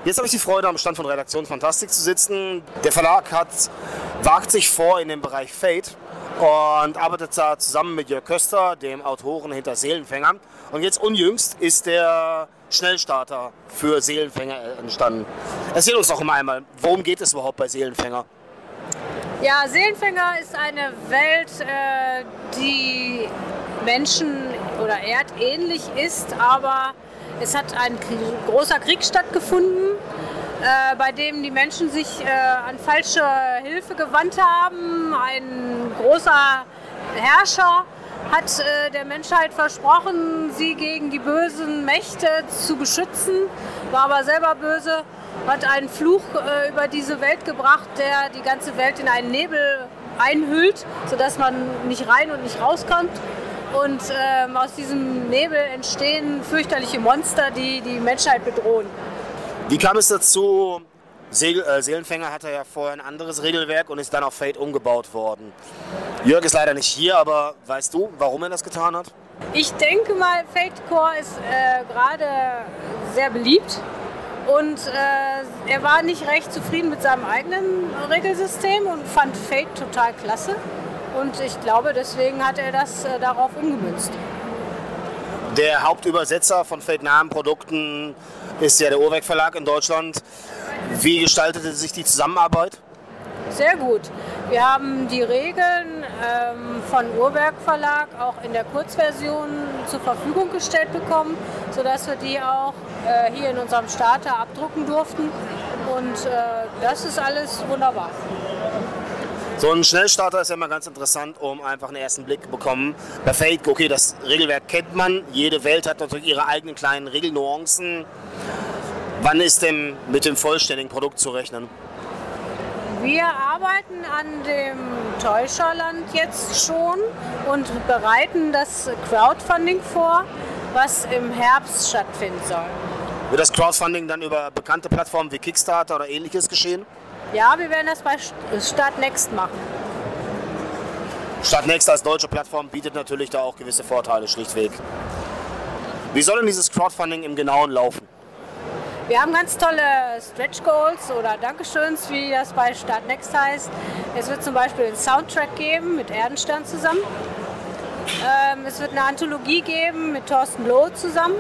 Jetzt habe ich die Freude, am Stand von Redaktion Fantastik zu sitzen. Der Verlag wagt sich vor in den Bereich Fate und arbeitet da zusammen mit Jörg Köster, dem Autoren hinter Seelenfänger. Und jetzt unjüngst ist der Schnellstarter für Seelenfänger entstanden. Erzähl uns doch mal einmal, worum geht es überhaupt bei Seelenfänger? Ja, Seelenfänger ist eine Welt, die Menschen- oder erdähnlich ist, aber es hat ein großer Krieg stattgefunden, bei dem die Menschen sich an falsche Hilfe gewandt haben. Ein großer Herrscher hat der Menschheit versprochen, sie gegen die bösen Mächte zu beschützen, war aber selber böse, hat einen Fluch über diese Welt gebracht, der die ganze Welt in einen Nebel einhüllt, sodass man nicht rein und nicht rauskommt. Und aus diesem Nebel entstehen fürchterliche Monster, die die Menschheit bedrohen. Wie kam es dazu? Seelenfänger hatte ja vorher ein anderes Regelwerk und ist dann auf Fate umgebaut worden. Jörg ist leider nicht hier, aber weißt du, warum er das getan hat? Ich denke mal, Fate Core ist gerade sehr beliebt und er war nicht recht zufrieden mit seinem eigenen Regelsystem und fand Fate total klasse. Und ich glaube, deswegen hat er das darauf umgemünzt. Der Hauptübersetzer von Fate-nahen Produkten ist ja der Urwerk Verlag in Deutschland. Wie gestaltete sich die Zusammenarbeit? Sehr gut. Wir haben die Regeln von Urwerk Verlag auch in der Kurzversion zur Verfügung gestellt bekommen, sodass wir die auch hier in unserem Starter abdrucken durften. Und das ist alles wunderbar. So ein Schnellstarter ist ja immer ganz interessant, um einfach einen ersten Blick zu bekommen. Bei Fate, okay, das Regelwerk kennt man, jede Welt hat natürlich ihre eigenen kleinen Regelnuancen. Wann ist denn mit dem vollständigen Produkt zu rechnen? Wir arbeiten an dem Täuscherland jetzt schon und bereiten das Crowdfunding vor, was im Herbst stattfinden soll. Wird das Crowdfunding dann über bekannte Plattformen wie Kickstarter oder ähnliches geschehen? Ja, wir werden das bei Startnext machen. Startnext als deutsche Plattform bietet natürlich da auch gewisse Vorteile, schlichtweg. Wie soll denn dieses Crowdfunding im Genauen laufen? Wir haben ganz tolle Stretch Goals oder Dankeschöns, wie das bei Startnext heißt. Es wird zum Beispiel einen Soundtrack geben mit Erdenstern zusammen. Es wird eine Anthologie geben mit Thorsten Loh zusammen.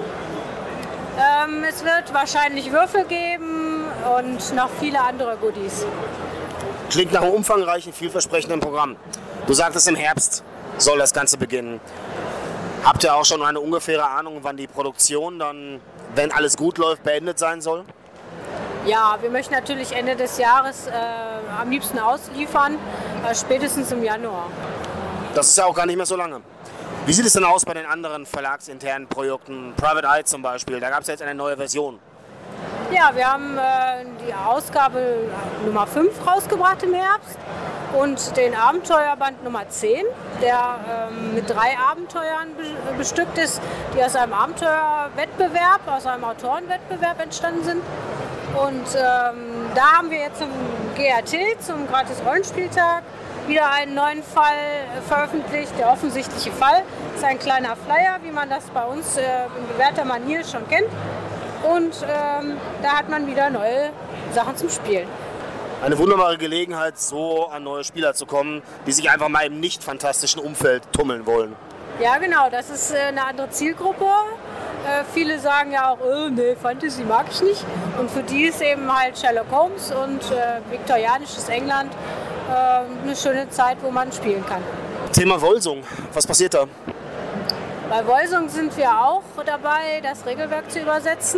Es wird wahrscheinlich Würfel geben und noch viele andere Goodies. Klingt nach einem umfangreichen, vielversprechenden Programm. Du sagtest, im Herbst soll das Ganze beginnen. Habt ihr auch schon eine ungefähre Ahnung, wann die Produktion dann, wenn alles gut läuft, beendet sein soll? Ja, wir möchten natürlich Ende des Jahres am liebsten ausliefern, spätestens im Januar. Das ist ja auch gar nicht mehr so lange. Wie sieht es denn aus bei den anderen verlagsinternen Projekten? Private Eye zum Beispiel, da gab es jetzt eine neue Version. Ja, wir haben die Ausgabe Nummer 5 rausgebracht im Herbst und den Abenteuerband Nummer 10, der mit 3 Abenteuern bestückt ist, die aus einem Abenteuerwettbewerb, aus einem Autorenwettbewerb entstanden sind. Und da haben wir jetzt zum GRT, zum Gratis-Rollenspieltag, wieder einen neuen Fall veröffentlicht. Der offensichtliche Fall ist ein kleiner Flyer, wie man das bei uns in bewährter Manier schon kennt. Und da hat man wieder neue Sachen zum Spielen. Eine wunderbare Gelegenheit, so an neue Spieler zu kommen, die sich einfach mal im nicht fantastischen Umfeld tummeln wollen. Ja, genau, das ist eine andere Zielgruppe. Viele sagen ja auch, nee, Fantasy mag ich nicht. Und für die ist eben halt Sherlock Holmes und viktorianisches England eine schöne Zeit, wo man spielen kann. Thema Wolsung, was passiert da? Bei Wolsung sind wir auch dabei, das Regelwerk zu übersetzen.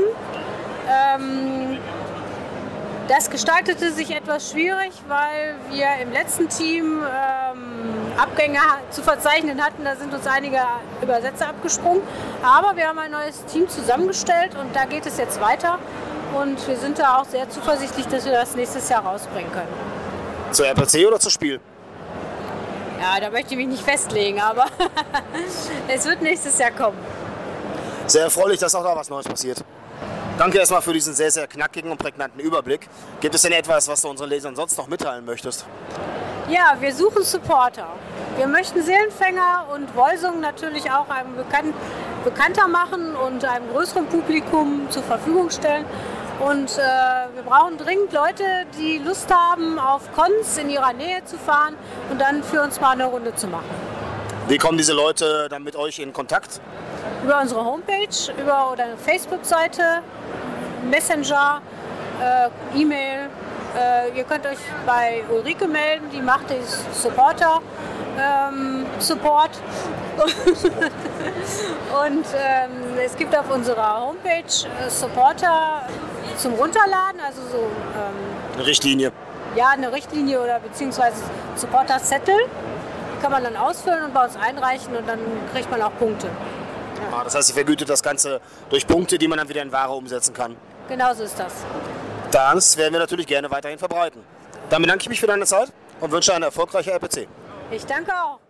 Das gestaltete sich etwas schwierig, weil wir im letzten Team Abgänge zu verzeichnen hatten. Da sind uns einige Übersetzer abgesprungen. Aber wir haben ein neues Team zusammengestellt und da geht es jetzt weiter. Und wir sind da auch sehr zuversichtlich, dass wir das nächstes Jahr rausbringen können. Zur RPC oder zum Spiel? Ja, da möchte ich mich nicht festlegen, aber es wird nächstes Jahr kommen. Sehr erfreulich, dass auch da was Neues passiert. Danke erstmal für diesen sehr, sehr knackigen und prägnanten Überblick. Gibt es denn etwas, was du unseren Lesern sonst noch mitteilen möchtest? Ja, wir suchen Supporter. Wir möchten Seelenfänger und Wolsung natürlich auch einem bekannter machen und einem größeren Publikum zur Verfügung stellen. Und wir brauchen dringend Leute, die Lust haben, auf Cons in ihrer Nähe zu fahren und dann für uns mal eine Runde zu machen. Wie kommen diese Leute dann mit euch in Kontakt? Über unsere Homepage, über oder eine Facebook-Seite, Messenger, E-Mail. Ihr könnt euch bei Ulrike melden, die macht den Support. Und es gibt auf unserer Homepage Supporter zum Runterladen, also so Eine Richtlinie. ja, eine Richtlinie oder beziehungsweise Supporter-Zettel. Die kann man dann ausfüllen und bei uns einreichen und dann kriegt man auch Punkte. Das heißt, ihr vergütet das Ganze durch Punkte, die man dann wieder in Ware umsetzen kann. Genau so ist das. Das werden wir natürlich gerne weiterhin verbreiten. Dann bedanke ich mich für deine Zeit und wünsche eine erfolgreiche RPC. Ich danke auch.